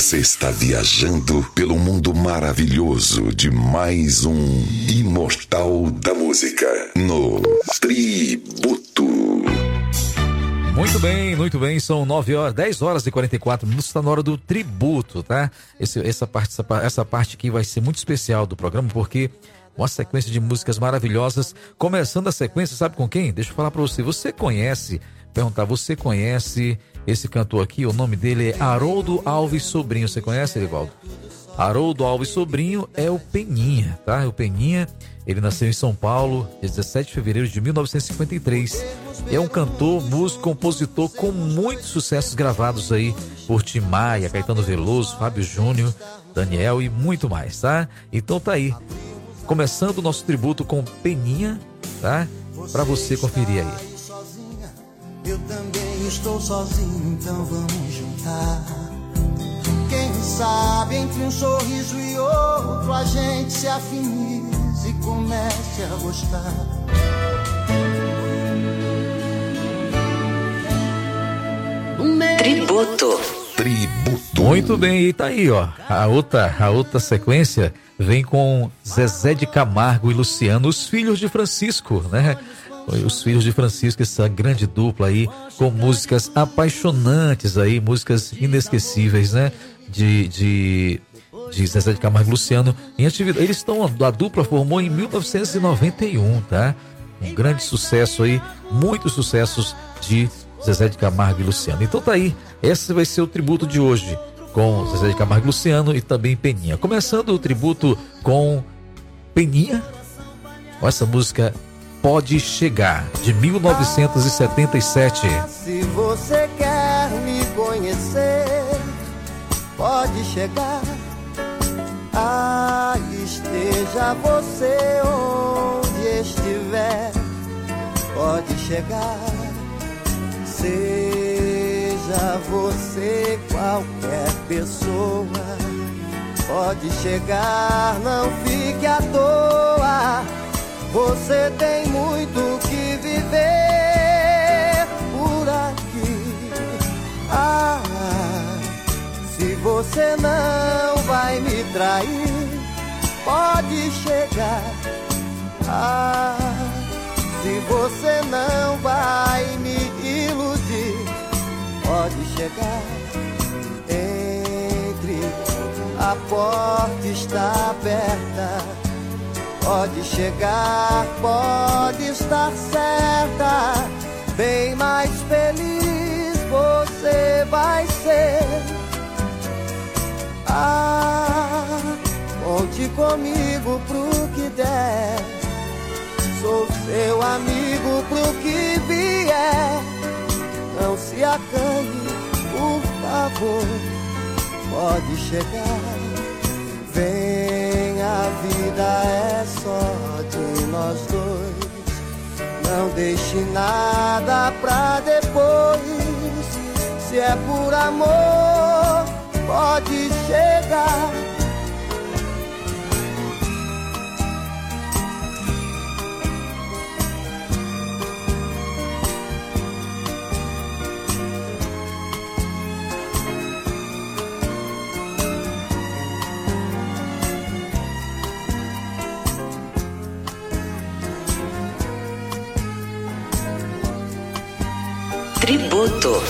Você está viajando pelo mundo maravilhoso de mais um Imortal da Música no Tributo. Muito bem, são 10 horas e 44 minutos, está na hora do tributo, tá? Essa parte aqui vai ser muito especial do programa, porque uma sequência de músicas maravilhosas, começando a sequência, sabe com quem? Deixa eu falar pra você, você conhece esse cantor aqui? O nome dele é Haroldo Alves Sobrinho, você conhece, Erivaldo? Haroldo Alves Sobrinho é o Peninha, tá? O Peninha, ele nasceu em São Paulo, dia 17 de fevereiro de 1953. É um cantor, músico, compositor com muitos sucessos gravados aí por Tim Maia, Caetano Veloso, Fábio Júnior, Daniel e muito mais, tá? Então tá aí, começando o nosso tributo com Peninha, tá? Pra você conferir aí. Eu também estou sozinho, então vamos juntar. Quem sabe entre um sorriso e outro a gente se afinize e comece a gostar. Tributo. Muito bem, e tá aí, ó. A outra sequência vem com Zezé de Camargo e Luciano, os filhos de Francisco, né? Os filhos de Francisco, essa grande dupla aí, com músicas apaixonantes aí, músicas inesquecíveis, né? De Zezé de Camargo e Luciano em atividade. A dupla formou em 1991, tá? Um grande sucesso aí, muitos sucessos de Zezé de Camargo e Luciano. Então tá aí, esse vai ser o tributo de hoje, com Zezé de Camargo e Luciano e também Peninha. Começando o tributo com Peninha, com essa música Pode Chegar, de 1977. Se você quer me conhecer, pode chegar. Esteja você onde estiver, pode chegar. Seja você qualquer pessoa, pode chegar, não fique à toa. Você tem muito que viver por aqui. Se você não vai me trair, pode chegar. Se você não vai me iludir, pode chegar. Entre, a porta está aberta. Pode chegar, pode estar certa. Bem mais feliz você vai ser. Conte comigo pro que der. Sou seu amigo pro que vier. Não se acanhe, por favor. Pode chegar. Vem, a vida é só de nós dois. Não deixe nada pra depois. Se é por amor, pode chegar. Tributo.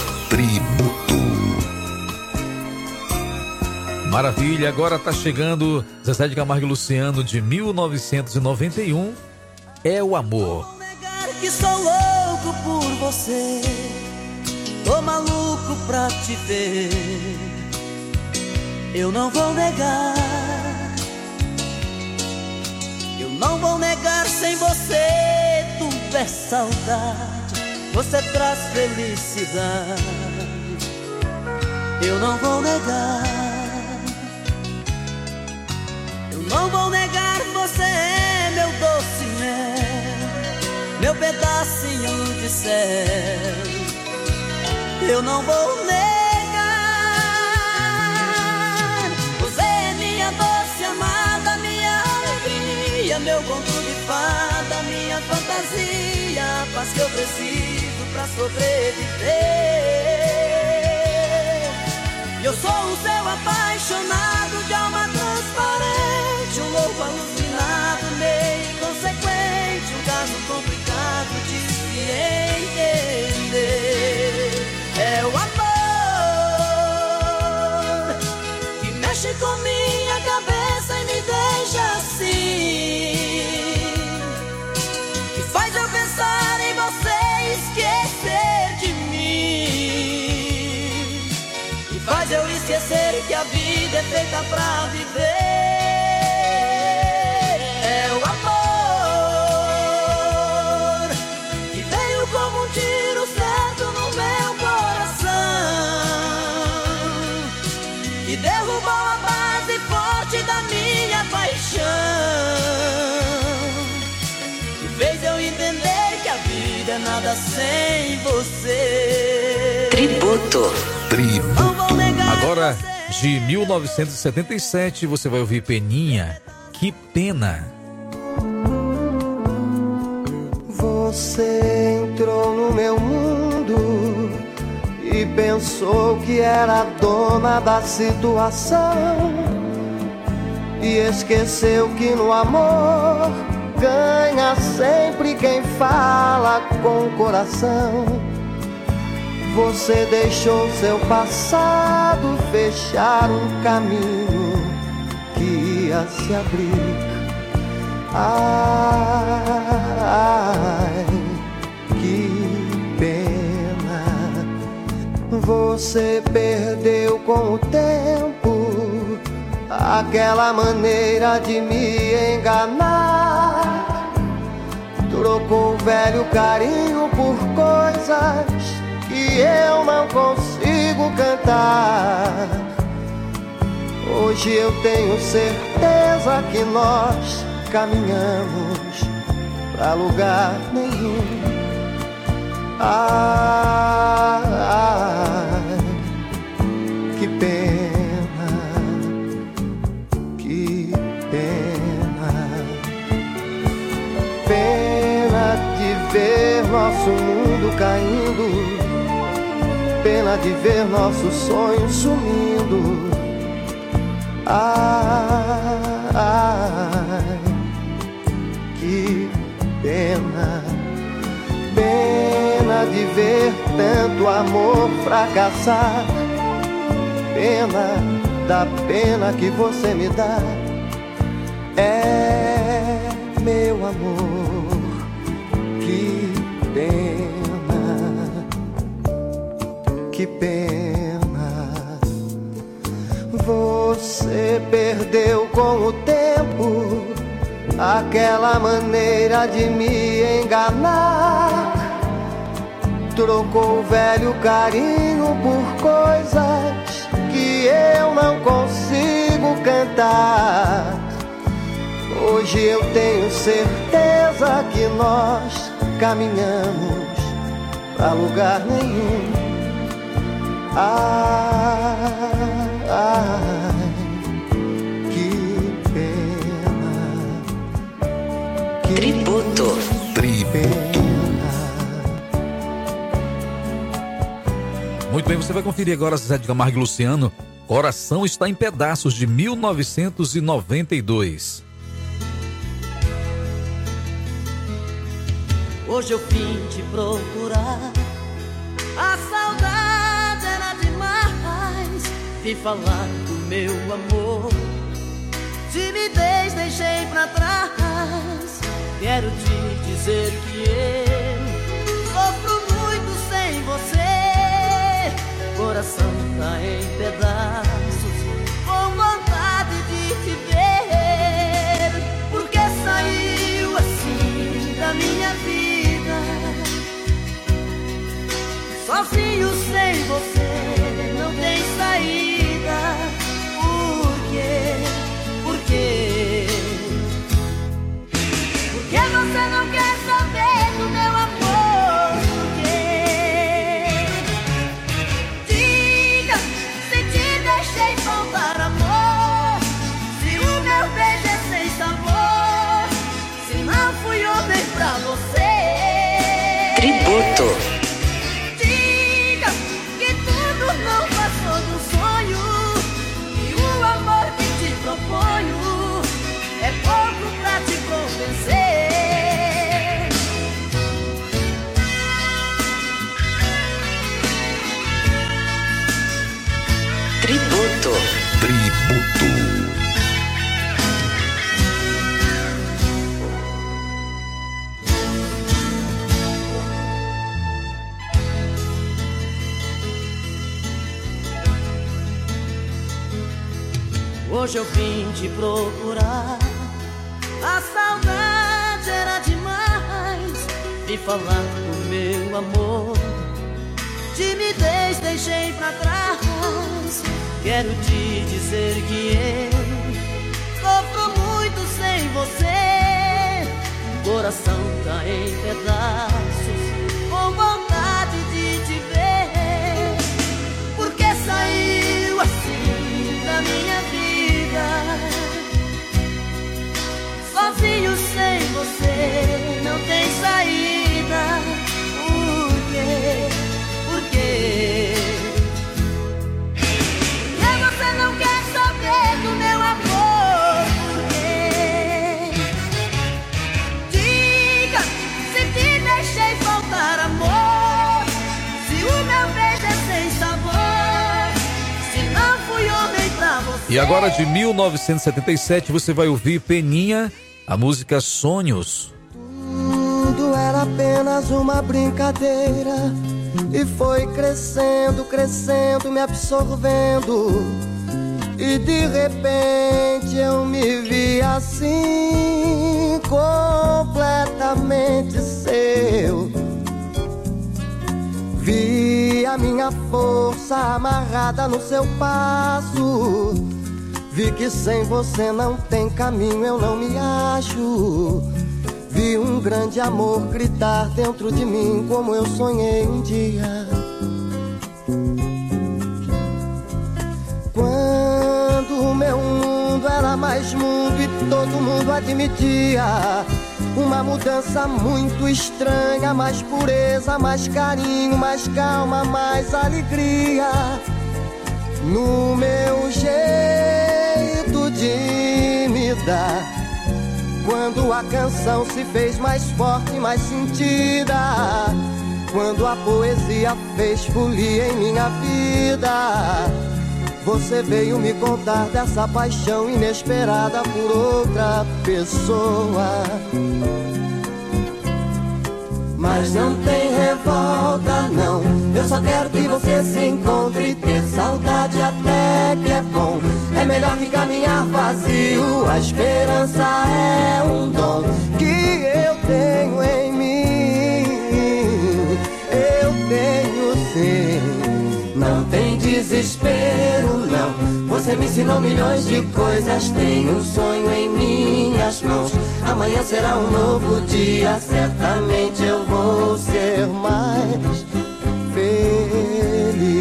Maravilha, agora tá chegando Zezé de Camargo e Luciano, de 1991, É o Amor. Não vou negar que sou louco por você, tô maluco pra te ver. Eu não vou negar, eu não vou negar, sem você tudo é saudade, você traz felicidade. Eu não vou negar, eu não vou negar, você é meu doce mel, meu pedacinho de céu. Eu não vou negar, você é minha doce amada, minha alegria, meu conto de fada, minha fantasia, a paz que eu preciso pra sobreviver. Eu sou o seu apaixonado de alma transparente, um louco alucinado, meio inconsequente, um caso complicado de se entender. É o amor que mexe com minha cabeça e me deixa assim, que faz eu pensar em você e esquecer de mim, que faz eu esquecer que a vida é feita pra viver. É o amor que veio como um tiro certo no meu coração, que derrubou a base forte da minha paixão, que fez eu entender que a vida é nada sem você. Tributo. Agora, de 1977, você vai ouvir Peninha, Que Pena. Você entrou no meu mundo e pensou que era dona da situação, e esqueceu que no amor ganha sempre quem fala com o coração. Você deixou seu passado fechar um caminho que ia se abrir. Ai, que pena. Você perdeu com o tempo aquela maneira de me enganar. Trocou o velho carinho por coisas que eu não consigo cantar. Hoje eu tenho certeza que nós caminhamos pra lugar nenhum. Ai, que pena, que pena. Pena de ver nosso mundo caindo, pena de ver nossos sonhos sumindo. Ai, que pena. Pena de ver tanto amor fracassar. Pena da pena que você me dá. É meu amor, que pena, que pena. Você perdeu com o tempo aquela maneira de me enganar. Trocou o velho carinho por coisas que eu não consigo cantar. Hoje eu tenho certeza que nós caminhamos pra lugar nenhum. Ai, que pena, que Tributo. pena. Muito bem, você vai conferir agora Zezé de Camargo e Luciano, Coração Está em Pedaços, de 1992. Hoje eu vim te procurar, a saudade era demais. Vim falar do meu amor, timidez deixei pra trás. Quero te dizer que eu sofro muito sem você. Coração tá em pedaços, com vontade de te ver. Porque saiu assim da minha vida, sozinho sem você, não tem saída. Por quê? Por quê? Porque você não quer saber do meu amor? Por quê? Diga se te deixei faltar amor, se o meu beijo é sem sabor, se não fui homem pra você. Tributo. Diga que tu Tributo. Hoje eu vim te procurar, a saudade era demais. Vim falar do meu amor, timidez deixei pra trás. Quero te dizer que eu sofro muito sem você. O coração tá em pedaços, com vontade de te ver. Por que saiu assim da minha vida? Sozinho sem você não tem saída. Por quê? Por quê? E você não quer saber do meu amor? Por quê? Diga se te deixei faltar amor, se o meu beijo é sem sabor, se não fui homem pra você. E agora, de 1977, você vai ouvir Peninha, a música Sonhos. Tudo era apenas uma brincadeira e foi crescendo, crescendo, me absorvendo. E de repente eu me vi assim, completamente seu. Vi a minha força amarrada no seu passo. Vi que sem você não tem caminho, eu não me acho. Vi um grande amor gritar dentro de mim como eu sonhei um dia. Quando o meu mundo era mais mundo e todo mundo admitia uma mudança muito estranha, mais pureza, mais carinho, mais calma, mais alegria. No meu jeito de me dar, quando a canção se fez mais forte e mais sentida, quando a poesia fez folia em minha vida, você veio me contar dessa paixão inesperada por outra pessoa. Mas não tem revolta não, eu só quero que você se encontre. Ter saudade até que é bom, é melhor que caminhar vazio. A esperança é um dom que eu tenho em mim, eu tenho sim. Não tem desespero não, você me ensinou milhões de coisas. Tenho um sonho em minhas mãos, amanhã será um novo dia, certamente eu vou ser mais feliz.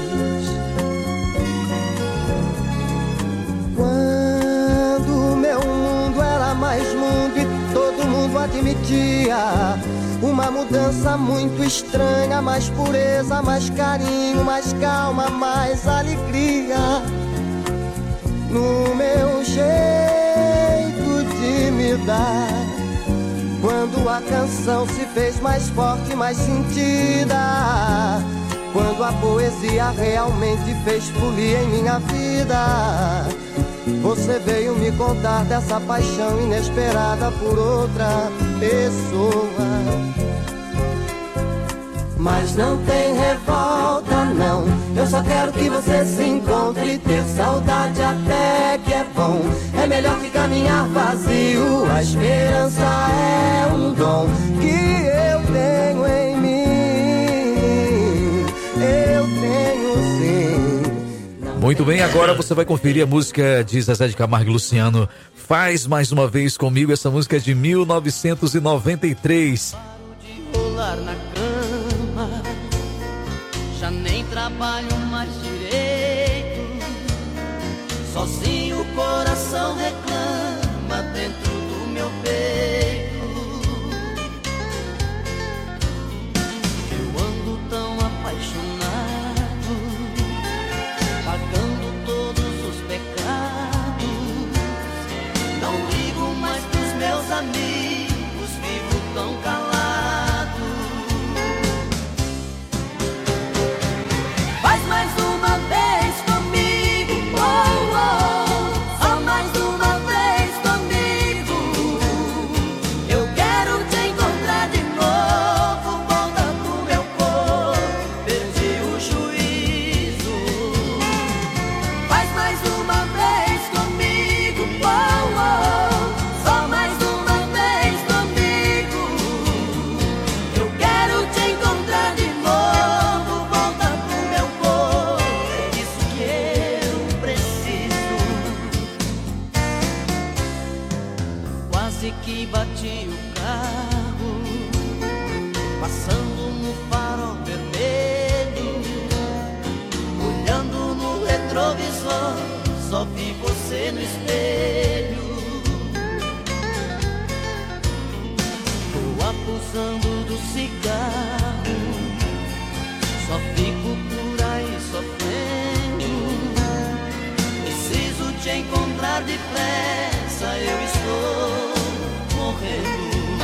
Quando meu mundo era mais mundo e todo mundo admitia uma mudança muito estranha, mais pureza, mais carinho, mais calma, mais alegria. No meu jeito de me dar, quando a canção se fez mais forte, mais sentida, quando a poesia realmente fez folia em minha vida, você veio me contar dessa paixão inesperada por outra pessoa. Mas não tem revolta não, eu só quero que você se encontre. Ter saudade até que é bom, é melhor que caminhar vazio. A esperança é um dom que eu tenho em mim, eu tenho sim. Muito bem, agora você vai conferir a música de Zezé de Camargo e Luciano. Faz mais uma vez comigo, essa música é de 1993. Rolar na cama, já nem trabalho mais direito. Sozinho o coração reclama dentro do meu peito. Eu ando tão apaixonado, pagando todos os pecados. Não ligo mais pros meus amigos, vivo tão calado. Mais uma vez comigo. depressa, eu estou morrendo.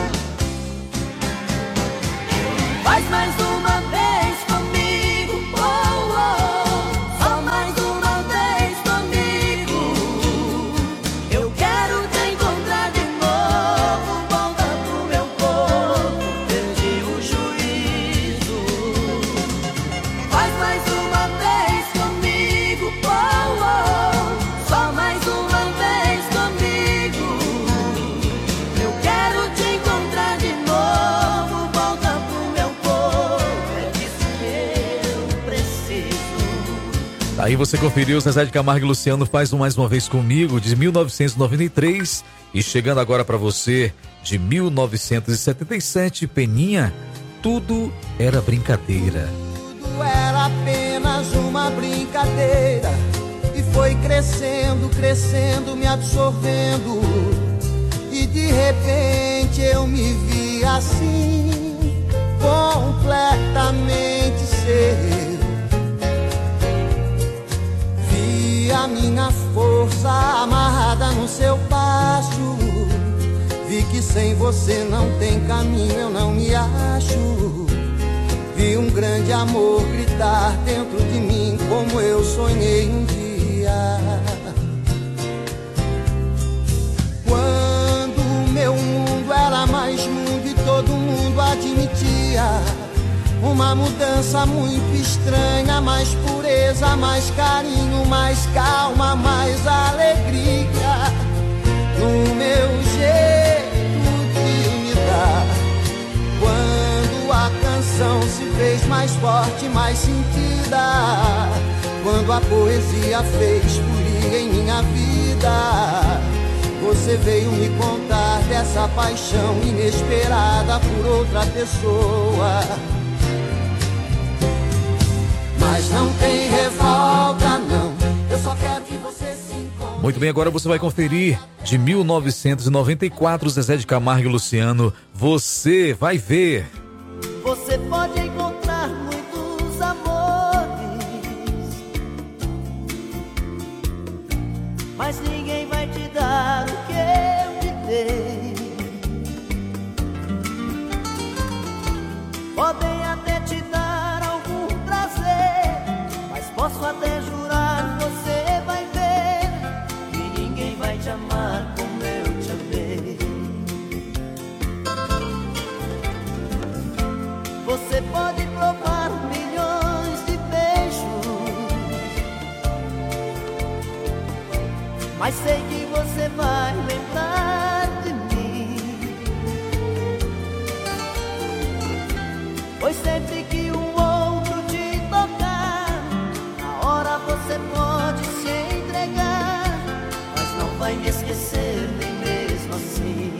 Faz mais uma vez comigo, oh, oh, só mais uma vez comigo. Eu quero te encontrar de novo, volta pro meu corpo, perdi o juízo. Faz mais uma vez comigo, oh, oh, só mais uma vez comigo. Eu quero te encontrar de novo, volta pro meu corpo, é disso que eu preciso. Aí você conferiu Zezé de Camargo e Luciano Faz Mais Uma Vez Comigo, de 1993, e chegando agora pra você, de 1977, Peninha, Tudo Era Brincadeira. Tudo era apenas uma brincadeira e foi crescendo, crescendo, me absorvendo. E de repente eu me vi assim, completamente ser. Vi a minha força amarrada no seu passo. Vi que sem você não tem caminho, eu não me acho. Vi um grande amor gritar dentro de mim como eu sonhei um dia. Quando o meu mundo era mais mundo e todo mundo admitia uma mudança muito estranha, mais pureza, mais carinho, mais calma, mais alegria no meu jeito de me dar. Quando a canção se fez mais forte, mais sentida, quando a poesia fez folia em minha vida, você veio me contar dessa paixão inesperada por outra pessoa. Mas não tem revolta, não, eu só quero que você se encontre. Muito bem, agora você vai conferir, de 1994, Zezé de Camargo e Luciano, Você Vai Ver. Você pode encontrar muitos amores, mas ninguém vai te dar o que eu te dei. Podem até te dar algum prazer, mas posso até jurar, você vai ver que ninguém vai te amar como eu te amei. Você pode provar milhões de beijos, mas sei que você vai lembrar de mim. Pois sempre que um outro te tocar, na hora você pode se entregar, mas não vai me esquecer nem mesmo assim.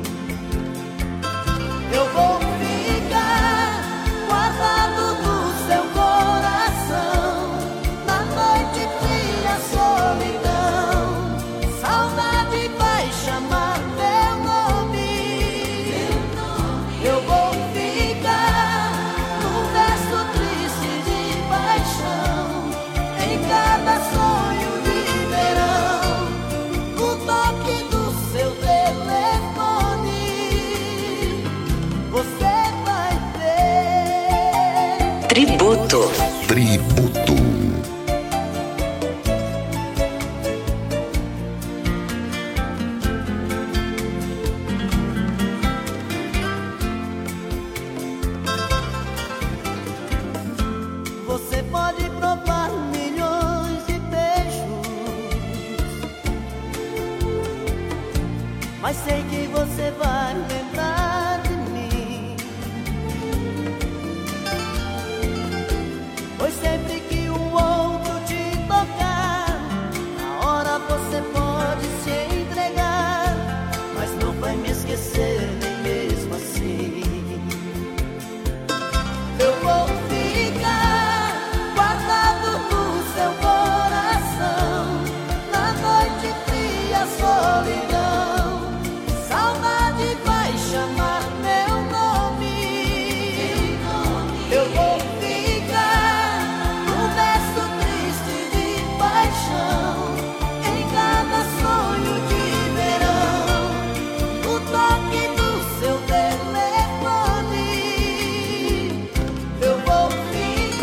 Eu vou ficar guardado no seu coração, na noite fria, solidão, saudade vai chamar meu nome. Eu vou ficar no verso triste de paixão, em cada sonho de verão, no toque do seu telefone. Você vai ver. Tributo. Você pode provar milhões de beijos, mas sei que você vai lembrar de mim. Pois sempre que um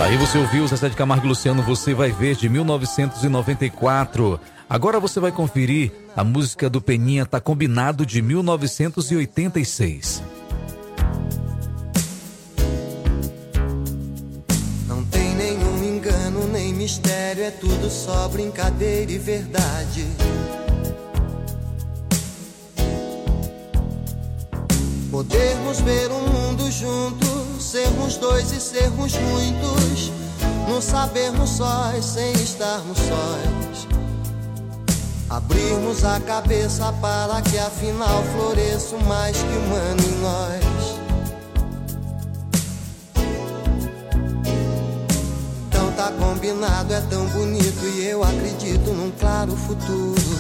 Aí você ouviu Zezé de Camargo e Luciano, Você Vai Ver, de 1994. Agora você vai conferir a música do Peninha, Tá Combinado, de 1986. Não tem nenhum engano, nem mistério, é tudo só brincadeira e verdade. Podermos ver o mundo juntos, sermos dois e sermos muitos, não sabermos sós sem estarmos sós. Abrirmos a cabeça para que afinal floresça o mais que humano em nós. Então tá combinado, é tão bonito e eu acredito num claro futuro.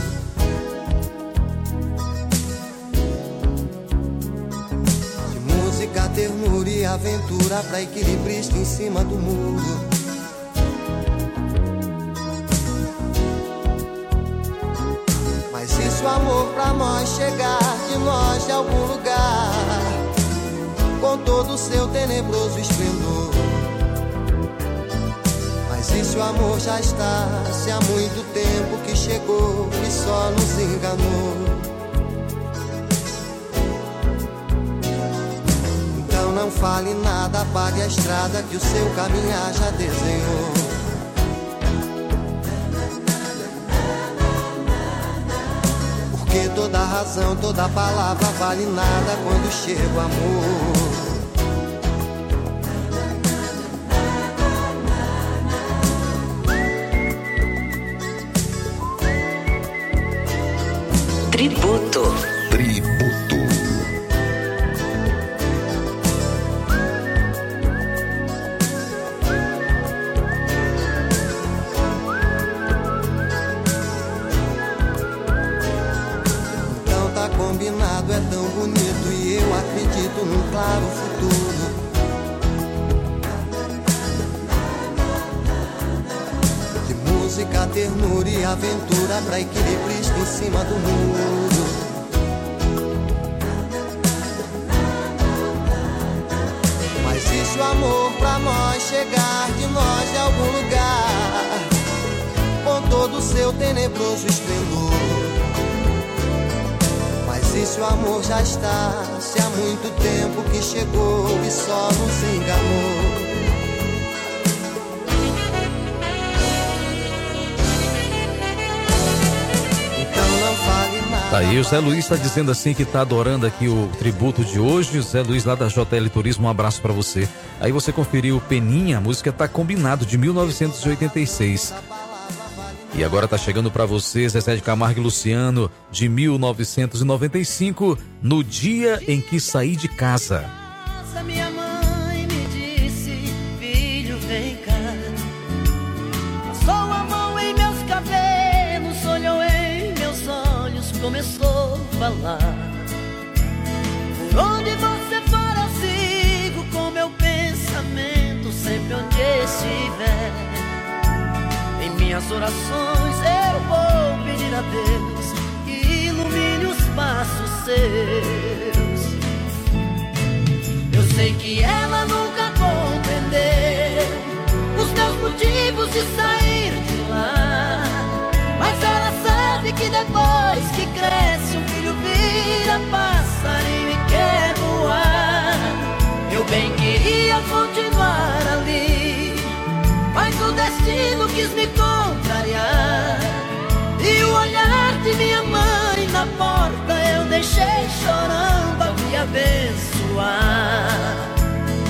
De música, ternura e aventura pra equilibrista em cima do muro. Se o amor pra nós chegar de nós de algum lugar, com todo o seu tenebroso esplendor. Mas e se o amor já está, se há muito tempo que chegou e só nos enganou? Então não fale nada, apague a estrada que o seu caminhar já desenhou. Porque toda razão, toda palavra vale nada quando chega o amor. Tributo. Combinado, é tão bonito e eu acredito num claro futuro. De música, ternura e aventura pra equilibrista em cima do muro. Mas e se o amor pra nós chegar de nós de algum lugar, com todo o seu tenebroso esplendor? E se o amor já está, se há muito tempo que chegou e só nos enganou? Então não fale nada. Tá aí, o Zé Luiz tá dizendo assim que tá adorando aqui o tributo de hoje. O Zé Luiz lá da JL Turismo, um abraço pra você. Aí você conferiu o Peninha, a música Tá Combinado, de 1986. E agora tá chegando pra você Zezé de Camargo e Luciano, de 1995, No Dia em que Saí de Casa. Minha mãe me disse, filho, vem cá. Passou a mão em meus cabelos, olhou em meus olhos, começou a falar. Por onde você for eu sigo com meu pensamento, sempre onde estiver. Em minhas orações eu vou pedir a Deus que ilumine os passos seus. Eu sei que ela nunca compreendeu os meus motivos de sair de lá, mas ela sabe que depois que cresce um filho vira passarinho e quer voar. Eu bem queria continuar ali, mas o destino quis me contrariar. E o olhar de minha mãe na porta eu deixei chorando a me abençoar.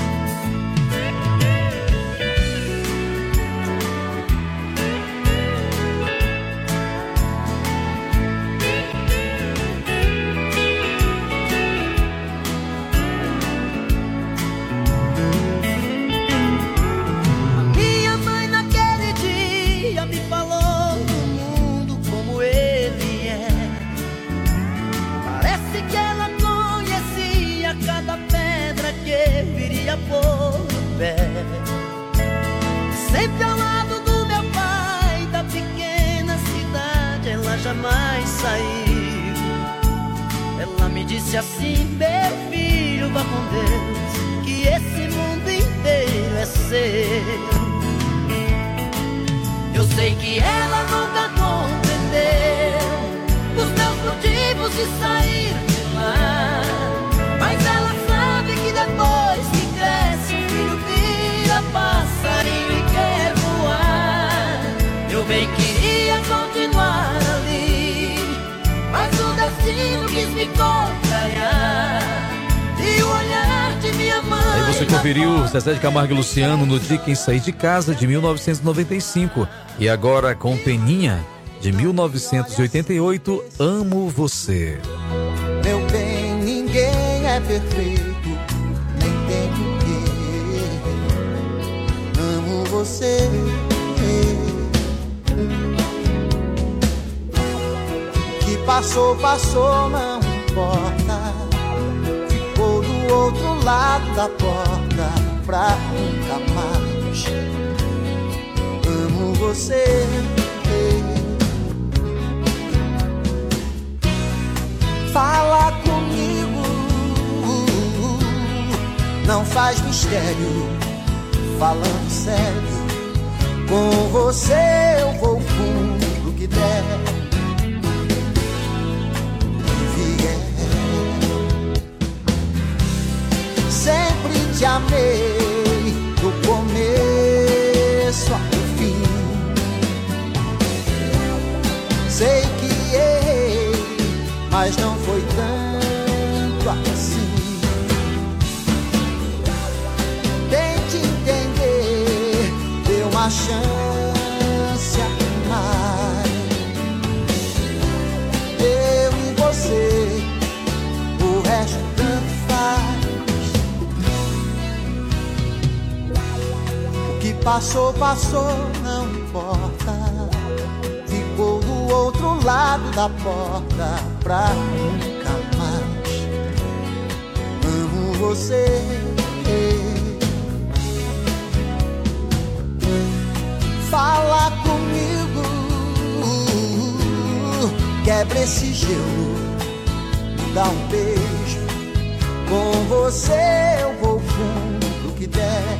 Por pé, sempre ao lado do meu pai, da pequena cidade ela jamais saiu. Ela me disse assim, meu filho, vá com Deus, que esse mundo inteiro é seu. sei que ela nunca compreendeu os meus motivos de sair de lá. Mas ela sabe que depois que cresce o filho vira passarinho e quer voar. Eu bem queria continuar ali, mas o destino quis me contrariar. E o olhar de minha mãe. Aí você conferiu Zezé de Camargo e Luciano no Dia Quem Sair de Casa, de 1995. E agora com Peninha, de 1988, Amo Você. Meu bem, ninguém é perfeito, nem tem porquê. Amo você. Que passou, passou, não importa. Ficou do outro lado da porta pra nunca mais. Amo você. Fala comigo, não faz mistério, falando sério. Com você eu vou fundo que der. Sempre te amei, do começo ao fim. Sei que errei, mas não foi tanto assim. Tente entender, dê uma chance a mais. Eu e você, o resto tanto faz. O que passou, passou, não importa. Ficou do outro lado da porta pra nunca mais. Amo você. Fala comigo, quebra esse gelo, dá um beijo. Com você eu vou fundo que der.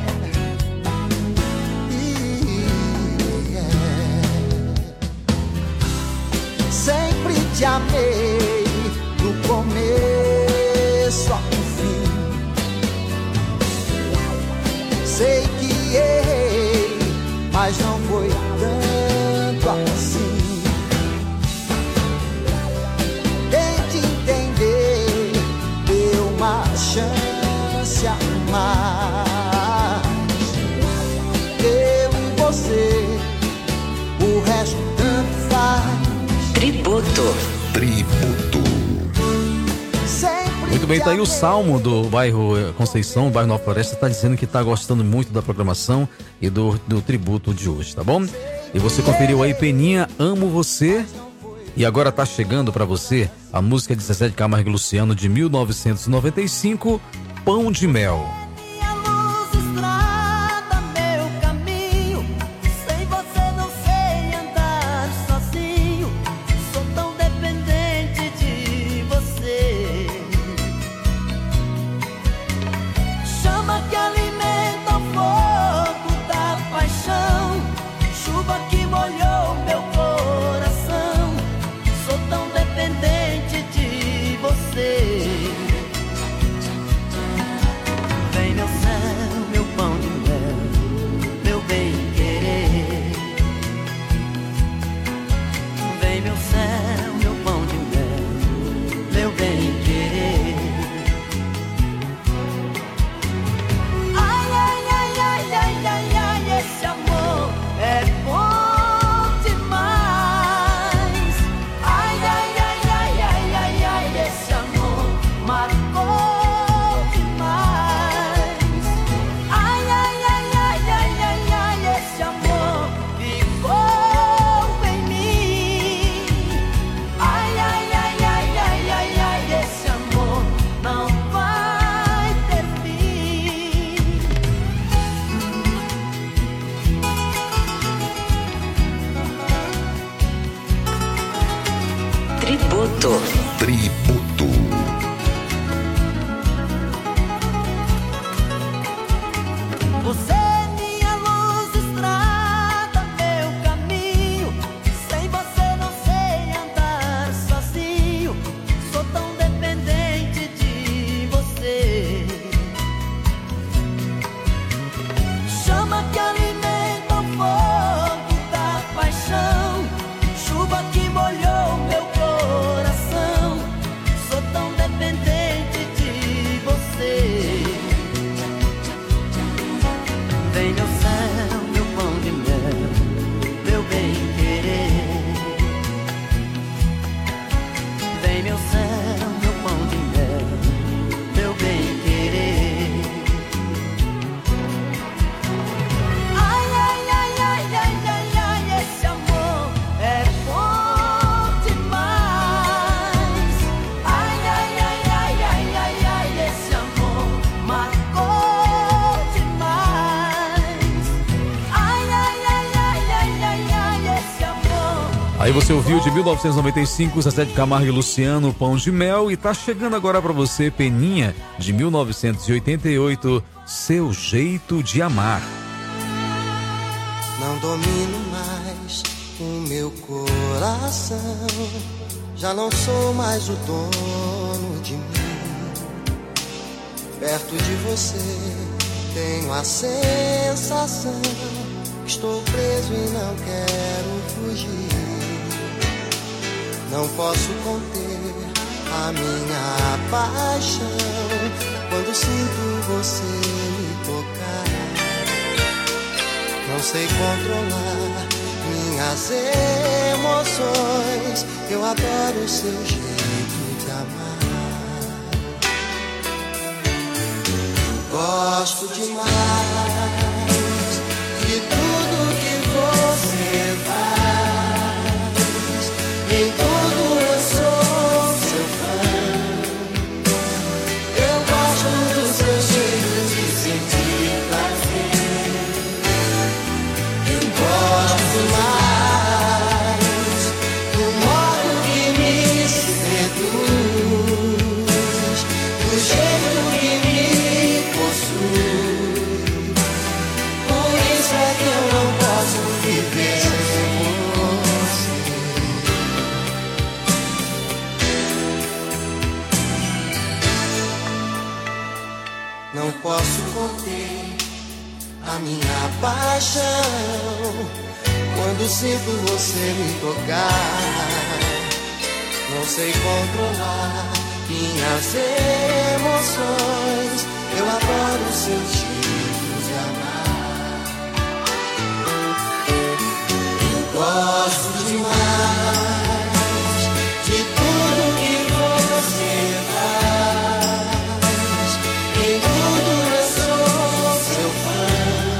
Sempre te amei, do começo ao fim. Sei que errei, mas não foi tanto assim. Tente entender, dê uma chance a mais. Eu e você, o resto tanto faz. Tributo. Muito bem, tá aí o Salmo do bairro Conceição, bairro Nova Floresta, tá dizendo que tá gostando muito da programação e do tributo de hoje, tá bom? E você conferiu aí Peninha, Amo Você. E agora tá chegando pra você a música de Zezé de Camargo e Luciano de 1995, Pão de Mel. Tributo. Você é minha luz, estrada, meu caminho. Aí você ouviu de 1995, Zezé de Camargo e Luciano, Pão de Mel, e tá chegando agora pra você Peninha, de 1988, Seu Jeito de Amar. Não domino mais o meu coração, já não sou mais o dono de mim. Perto de você tenho a sensação, estou preso e não quero fugir. Não posso conter a minha paixão quando sinto você me tocar. Não sei controlar minhas emoções, eu adoro o seu jeito de amar. Gosto demais de tudo que você faz, em tudo eu sou seu fã. Eu gosto do seu jeito de sentir prazer. Eu gosto mais do modo que me seduz, do jeito que me possui. Por isso é que eu não posso viver sem você. Não posso conter a minha paixão quando sinto você me tocar. Não sei controlar minhas emoções, eu adoro o seu jeito de amar. Eu gosto demais de tudo que você faz, em tudo eu sou seu fã.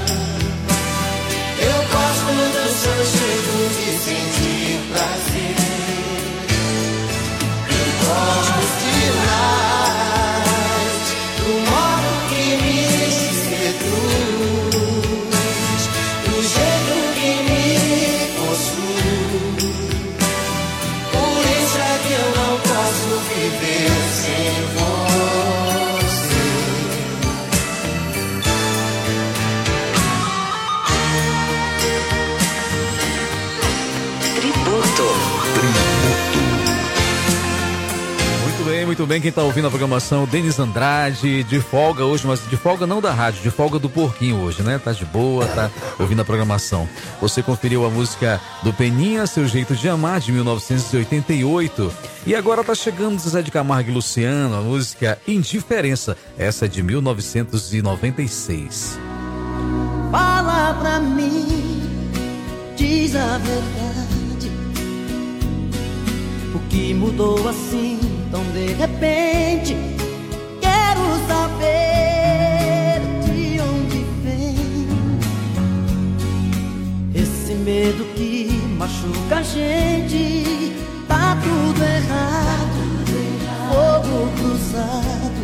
Eu gosto do seu jeito de sentir prazer. Eu gosto demais do modo que me seduz, do jeito que me possui. Por isso é que eu não posso viver sem você. Tributo. Muito bem, quem tá ouvindo a programação, Denis Andrade, de folga hoje, mas de folga não da rádio, de folga do porquinho hoje, né? Tá de boa, tá ouvindo a programação. Você conferiu a música do Peninha, Seu Jeito de Amar, de 1988. E agora tá chegando Zezé de Camargo e Luciano, a música Indiferença, essa é de 1996. Fala pra mim, diz a verdade, o que mudou assim tão de repente? Quero saber de onde vem esse medo que machuca a gente. Tá tudo errado, fogo cruzado,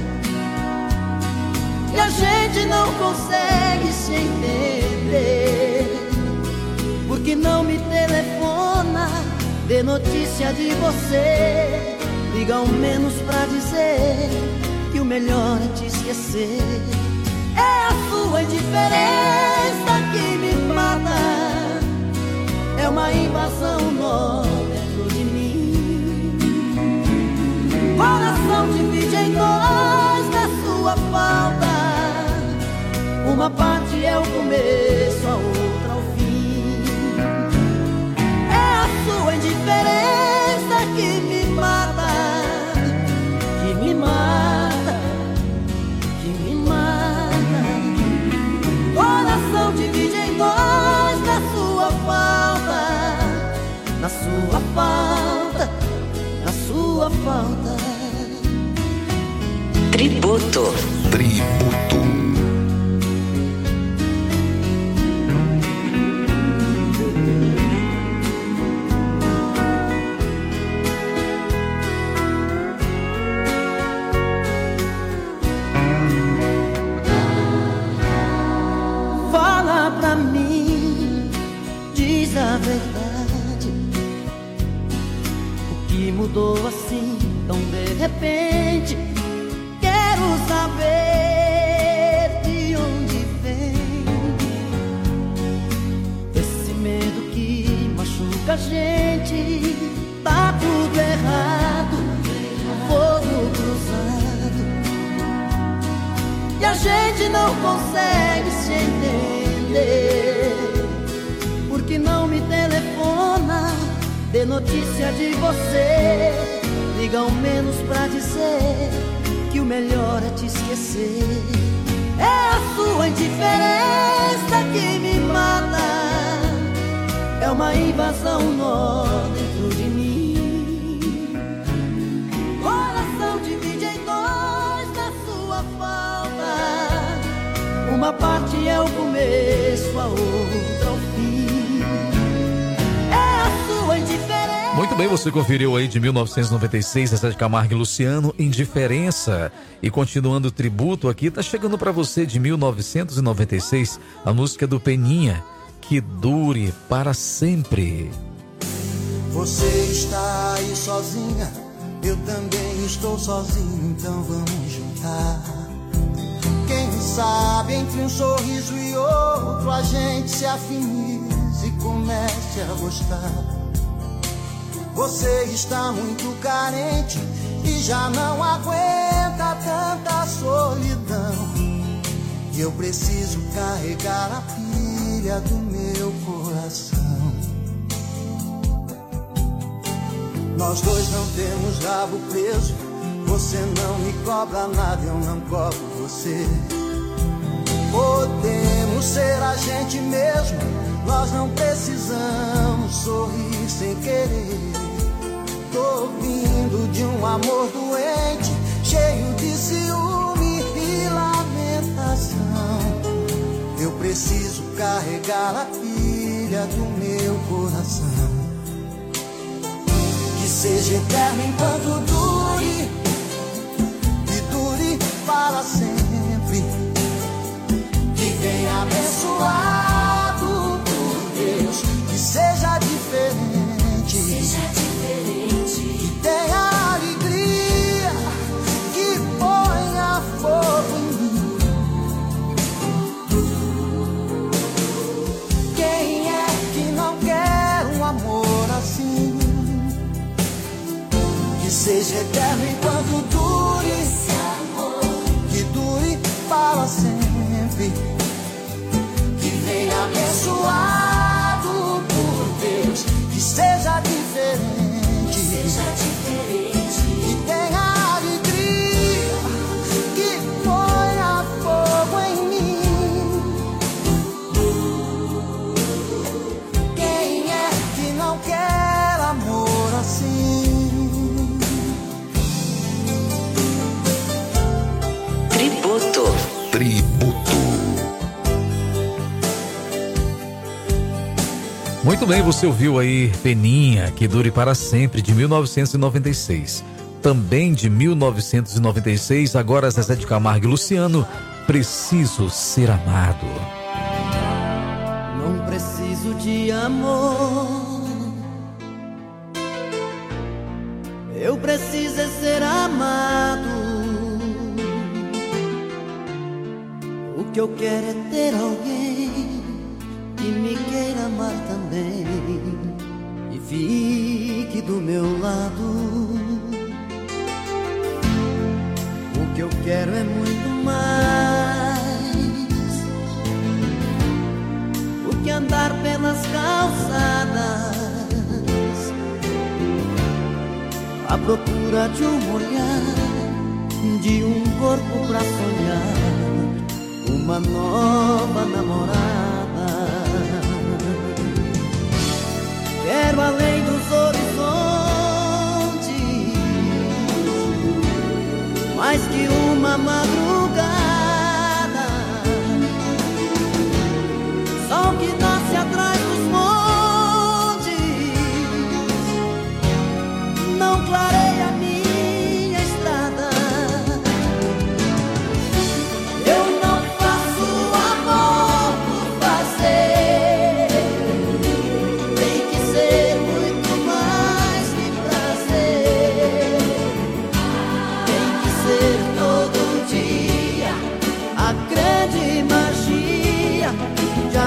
e a gente não consegue se entender. Porque não me telefona, dê notícia de você, liga ao menos pra dizer que o melhor é te esquecer. É a sua indiferença que me mata, é uma invasão nó dentro de mim. Coração divide em dois na sua falta, uma parte é o começo, a outra o fim. É a sua indiferença que me mata, que me mata, que me mata. Coração divide em dois na sua falta, na sua falta, na sua falta. Tributo. Fala pra mim, diz a verdade, que mudou assim tão de repente? Quero saber de onde vem esse medo que machuca a gente. Tá tudo errado, fogo cruzado, e a gente não consegue se entender. Por que não me telefona, dê notícia de você? Liga ao menos pra dizer que o melhor é te esquecer. É a sua indiferença que me mata, é uma invasão nó dentro de mim. Coração divide em dois na sua falta, uma parte é o começo, a outra o fim. É a sua indiferença. Muito bem, você conferiu aí de 1996, Zezé de Camargo e Luciano, Indiferença. E continuando o tributo aqui, tá chegando pra você de 1996, a música do Peninha, Que Dure Para Sempre. Você está aí sozinha, eu também estou sozinho, então vamos juntar. Quem sabe entre um sorriso e outro a gente se afinize e comece a gostar. Você está muito carente e já não aguenta tanta solidão, e eu preciso carregar a pilha do meu coração. Nós dois não temos rabo preso, você não me cobra nada, eu não cobro você. Podemos ser a gente mesmo, nós não precisamos sorrir sem querer. Tô vindo de um amor doente, cheio de ciúme e lamentação. Eu preciso carregar a pilha do meu coração. Que seja eterno enquanto dure, e dure para sempre. Que venha abençoado por Deus, que seja diferente, que tenha alegria, que ponha fogo em mim. Quem é que não quer um amor assim? Que seja eterno enquanto dure esse amor, que dure para sempre. Que venha abençoado por Deus, que seja diferente, que tenha alegria, que ponha fogo em mim. Quem é que não quer amor assim? Tributo. Muito bem, você ouviu aí Peninha, Que Dure Para Sempre, de 1996. Também de 1996, agora Zezé de Camargo e Luciano, Preciso Ser Amado. Não preciso de amor, eu preciso é ser amado. O que eu quero é ter alguém que me queira amar também e fique do meu lado. O que eu quero é muito mais, o que andar pelas calçadas à procura de um olhar, de um corpo pra sonhar uma nova namorada. Quero além dos horizontes, mais que uma madrugada, sol que nasce atrás dos montes, não clareia minha estrada. Eu não faço amor por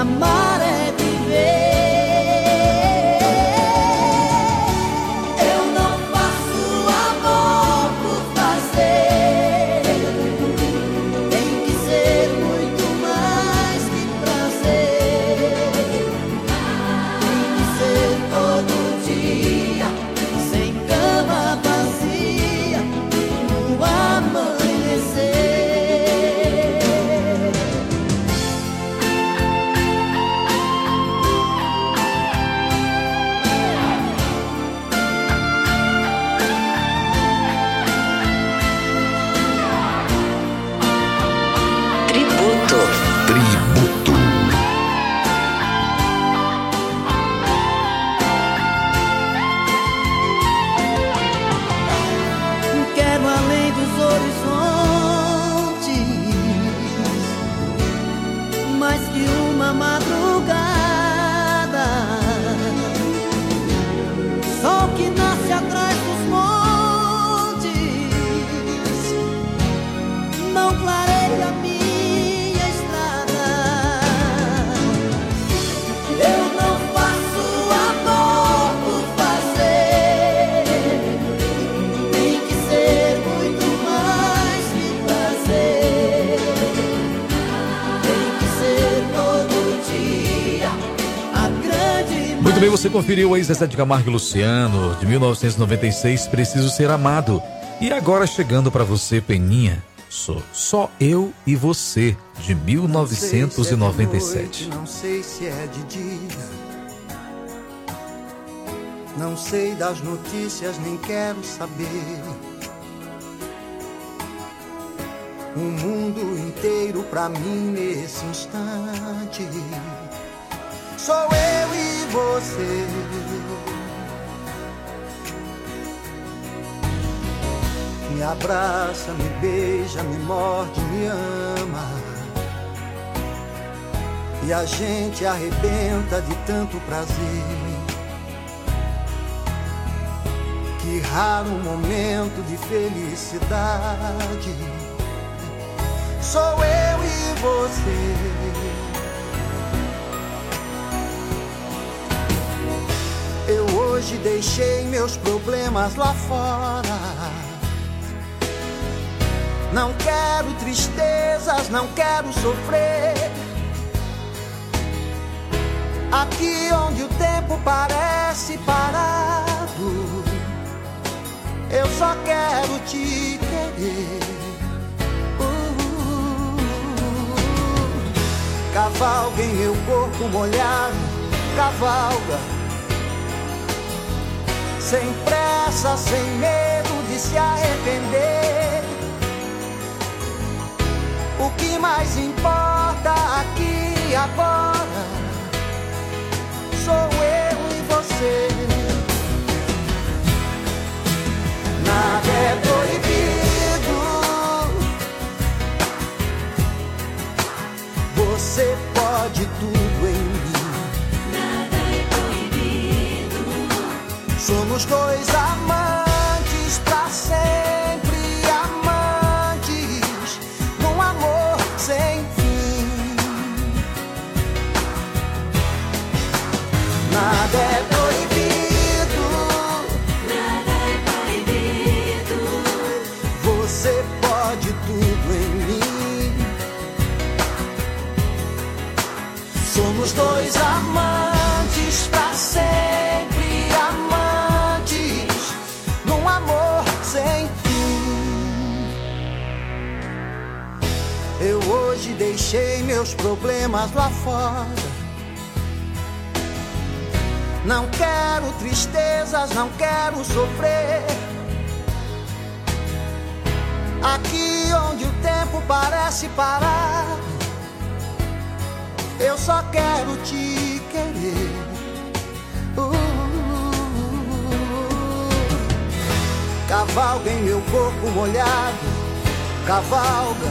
amar é viver. Eu não faço amor por fazer, tem que ser muito mais que prazer. Tem que ser todo dia, sem cama vazia, no amanhecer. Tributo. Quero além dos horizontes, mais que uma madrugada. Sol que nasce atrás dos montes, não clareia a minha estrada. Eu não faço amor por fazer, tem que ser muito mais que prazer. Tem que ser todo dia a grande. Muito bem, você conferiu aí Zezé de Camargo e Luciano, de 1996, Preciso Ser Amado. E agora chegando pra você, Peninha, Só Eu e Você, de 1997. Não sei se é de dia, não sei das notícias, nem quero saber. O mundo inteiro pra mim nesse instante sou eu e você. Me abraça, me beija, me morde, me ama, e a gente arrebenta de tanto prazer. Que raro momento de felicidade sou eu e você. Eu hoje deixei meus problemas lá fora. Não quero tristezas, não quero sofrer. Aqui onde o tempo parece parado, eu só quero te querer. Cavalga em meu corpo molhado, cavalga, sem pressa, sem medo de se arrepender. O que mais importa aqui e agora sou eu e você. Nada é proibido, você pode tudo em mim. Nada é proibido. Somos dois amantes pra sempre, amantes num amor sem fim. Nada é proibido, Nada é proibido. você pode tudo em mim. Somos dois amantes pra sempre, amantes num amor sem fim. Eu hoje deixei meus problemas lá fora. Não quero tristezas, não quero sofrer. Aqui onde o tempo parece parar, eu só quero te querer. Cavalga em meu corpo molhado, cavalga,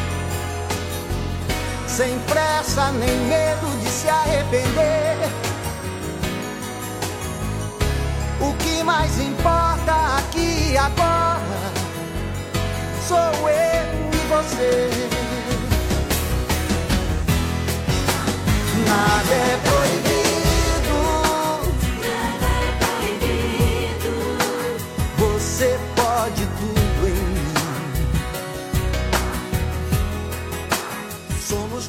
sem pressa nem medo de se arrepender. O que mais importa aqui e agora sou eu e você. Nada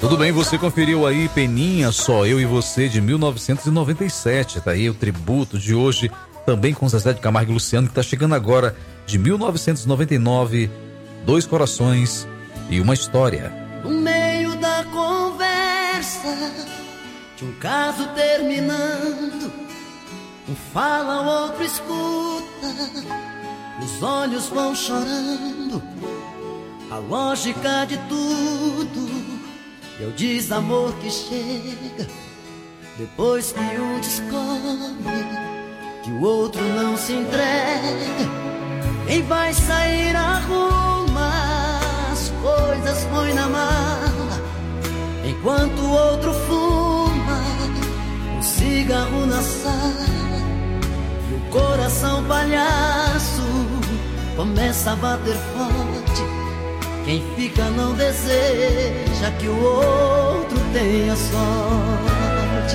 Tudo bem, você conferiu aí Peninha, Só Eu e Você, de 1997. Tá aí o tributo de hoje, também com Zezé de Camargo e Luciano, que tá chegando agora, de 1999, Dois Corações e Uma História. No meio da conversa, de um caso terminando, um fala, o outro escuta, os olhos vão chorando, a lógica de tudo. É o desamor que chega depois que um descobre que o outro não se entrega. Quem vai sair arruma as coisas, põe na mala, enquanto o outro fuma um cigarro na sala. E o coração palhaço começa a bater forte. Quem fica não deseja que o outro tenha sorte.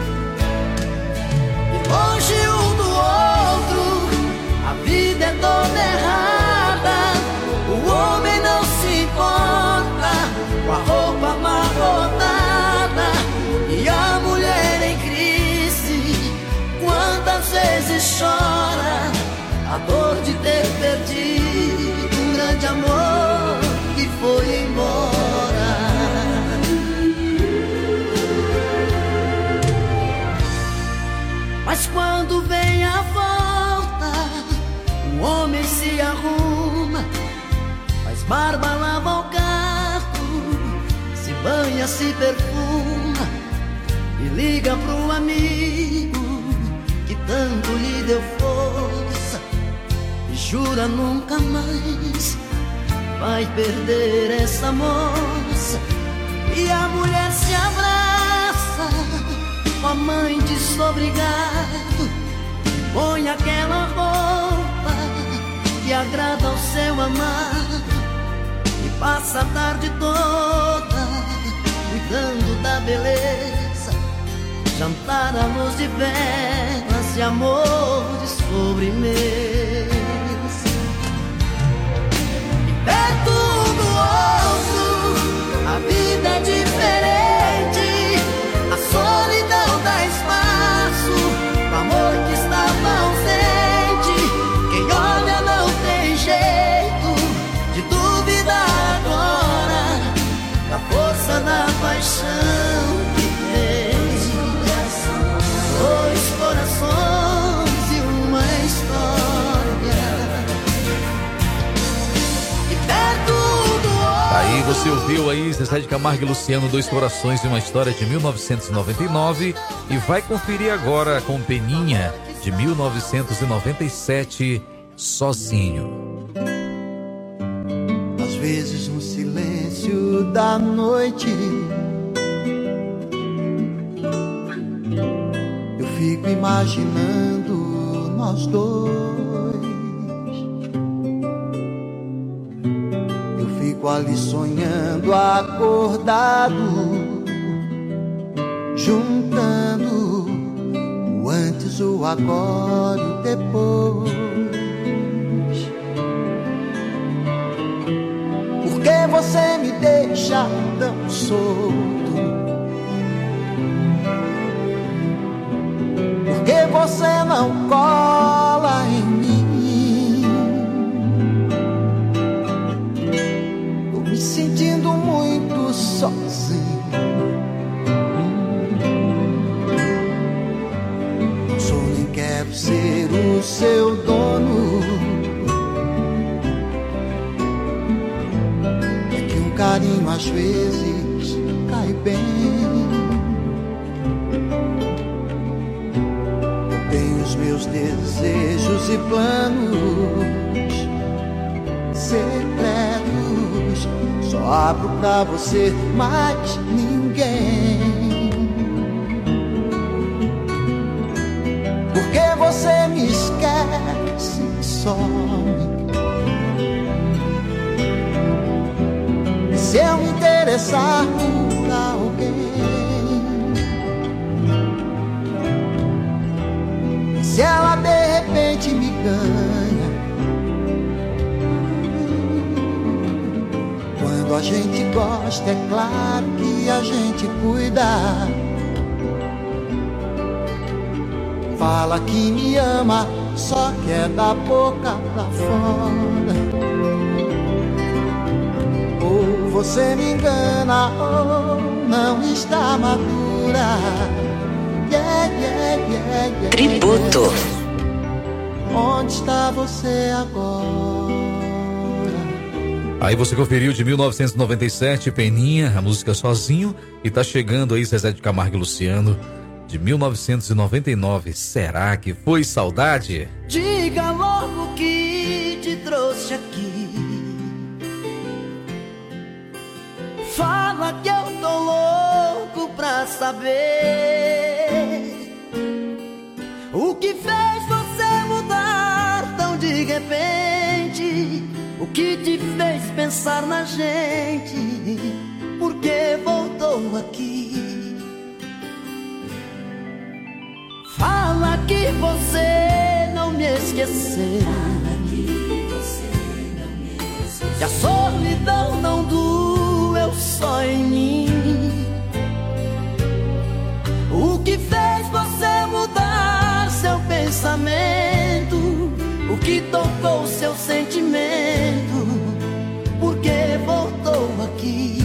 E longe um do outro, a vida é toda errada. O homem não se importa com a roupa amarrotada, e a mulher em crise quantas vezes chora a dor de ter perdido um grande amor que foi embora. Mas quando vem a volta, o homem se arruma, faz barba, lava o carro, se banha, se perfuma e liga pro amigo que tanto lhe deu força e jura nunca mais vai perder essa moça. E a mulher se abraça com a mãe desobrigado, põe aquela roupa que agrada ao seu amado e passa a tarde toda cuidando da beleza, jantar à luz de velas e amor de sobremesa. Perto um do outro, a vida é diferente, a solidão dá espaço pro amor que estava ausente. Quem olha não tem jeito de duvidar agora da força da paixão que tem. Dois corações e uma história. Aí você ouviu aí Zezé de Camargo e Luciano, Dois Corações e Uma História, de 1999, e vai conferir agora com Peninha, de 1997, Sozinho. Às vezes no silêncio da noite eu fico imaginando nós dois. Fico ali sonhando, acordado, juntando o antes, o agora e o depois. Por que você me deixa tão solto? Por que você não cola em mim? Me sentindo muito sozinho. Não sou nem quero ser o seu dono. É que um carinho às vezes cai bem. Eu tenho os meus desejos e planos secretos. Só abro pra você, mais ninguém. Porque você me esquece e some. E se eu me interessar por alguém, e se ela de repente me ganha, a gente gosta, é claro que a gente cuida. Fala que me ama, só quer da boca pra fora. Ou você me engana, ou não está madura. Yeah, yeah, yeah, yeah. Tributo. Onde está você agora? Aí você conferiu de 1997, Peninha, a música Sozinho, e tá chegando aí Zezé de Camargo e Luciano, de 1999, Será que foi saudade? Diga logo que te trouxe aqui. Fala que eu tô louco pra saber o que fez você mudar tão de repente. O que te fez pensar na gente? Por que voltou aqui? Fala que você não me esqueceu. Que a solidão não doeu só em mim. O que fez você mudar seu pensamento? O que tocou seu sentimento? Por que voltou aqui?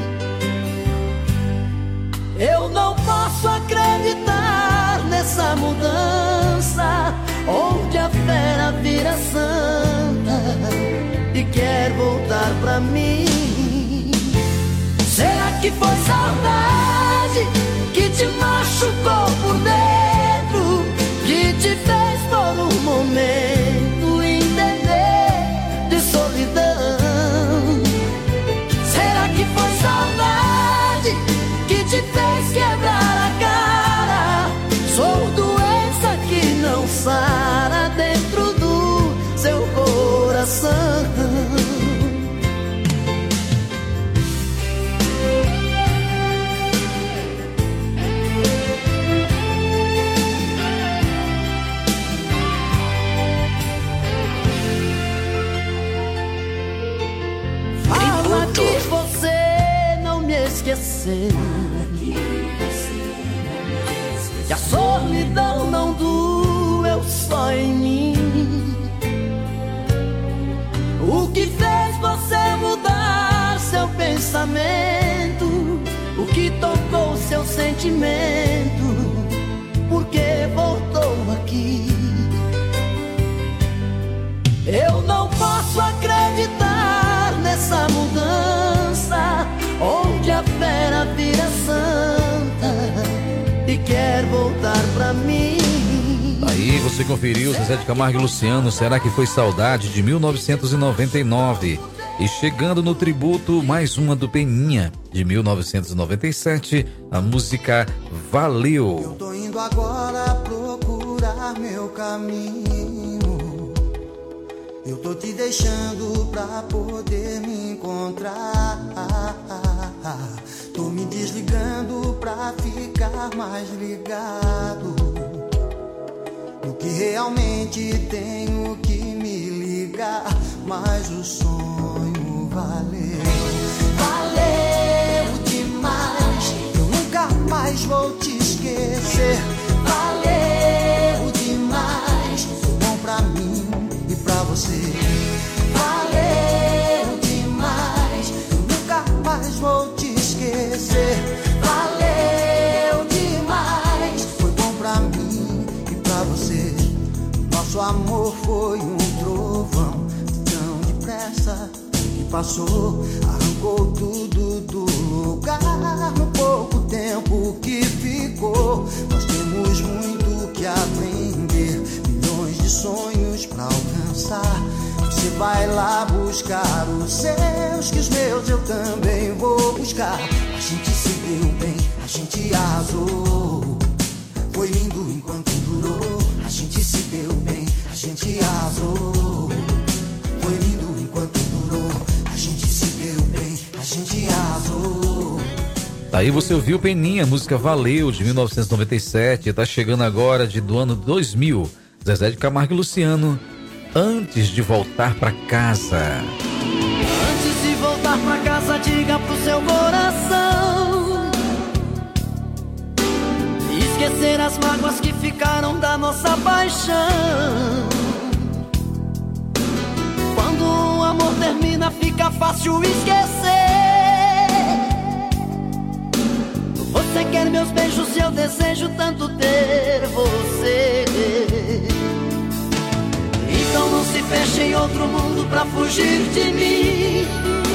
Eu não posso acreditar nessa mudança, onde a fera vira santa e quer voltar pra mim. Será que foi saudade que te machucou por dentro, que te fez por um momento entender de solidão? Será que foi saudade que te fez quebrar a cara? Sou doença que não sara dentro do seu coração. Fala que você não me esqueceu, que a solidão não doeu só em mim. O que fez você mudar seu pensamento? O que tocou seu sentimento? Por que voltou aqui? Eu não posso acreditar nessa mudança, onde a fera vira santa e quer voltar pra mim. Aí você conferiu Zezé de Camargo e Luciano, Será que foi saudade, de 1999. E chegando no tributo, mais uma do Peninha, de 1997, a música Valeu. Eu tô indo agora procurar meu caminho. Eu tô te deixando pra poder me encontrar. Tô me desligando pra ficar mais ligado no que realmente tenho que me ligar. Mas o sonho valeu. Valeu demais. Eu nunca mais vou te esquecer. Valeu demais. Bom pra mim e pra você. Valeu demais. Eu nunca mais vou te esquecer. Valeu demais. Foi bom pra mim e pra você. Nosso amor foi um trovão tão depressa que passou, arrancou tudo do lugar. No pouco tempo que ficou, nós temos muito que aprender, milhões de sonhos pra alcançar. Você vai lá buscar os seus, que os meus eu também vou buscar. A gente se deu bem, a gente arrasou. Foi lindo enquanto durou. A gente se deu bem, a gente arrasou. Foi lindo enquanto durou. A gente se deu bem, a gente arrasou. Aí você ouviu Peninha, música Valeu, de 1997. Tá chegando agora do ano 2000, Zezé de Camargo e Luciano, Antes de Voltar pra Casa. Antes de voltar pra casa diga pro seu coração esquecer as mágoas que ficaram da nossa paixão. Quando o amor termina, fica fácil esquecer. Você quer meus beijos e eu desejo tanto ter você. Então não se feche em outro mundo pra fugir de mim.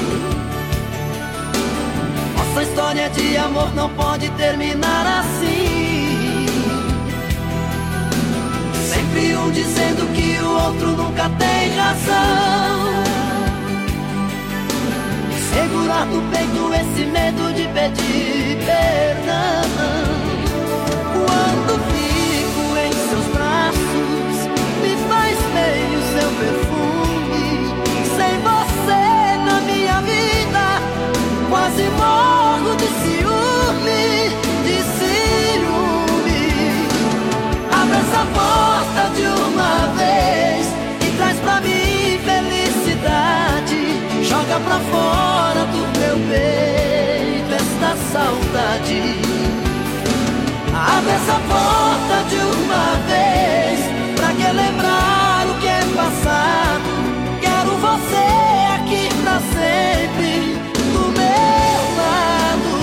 Nossa história de amor não pode terminar assim. Sempre um dizendo que o outro nunca tem razão. Segurar no peito esse medo de pedir perdão. Quando fico em seus braços, me faz bem o seu perfume. Sem você na minha vida, quase morro de ciúme, de ciúme. Abre essa porta de uma vez e traz pra mim felicidade. Joga pra fora do meu peito esta saudade. Abre essa porta de uma vez, pra que lembrar o que é passado. Quero você aqui pra sempre, do meu lado.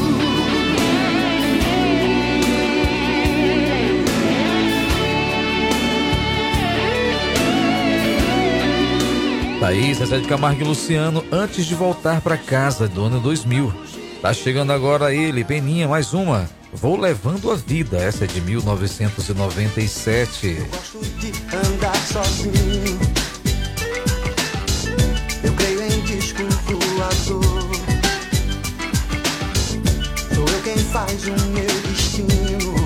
Thaís, Zezé de Camargo e Luciano, Antes de Voltar pra Casa, do ano 2000. Tá chegando agora ele, Peninha, mais uma. Vou Levando a Vida, essa é de 1997. Eu gosto de andar sozinho. Eu creio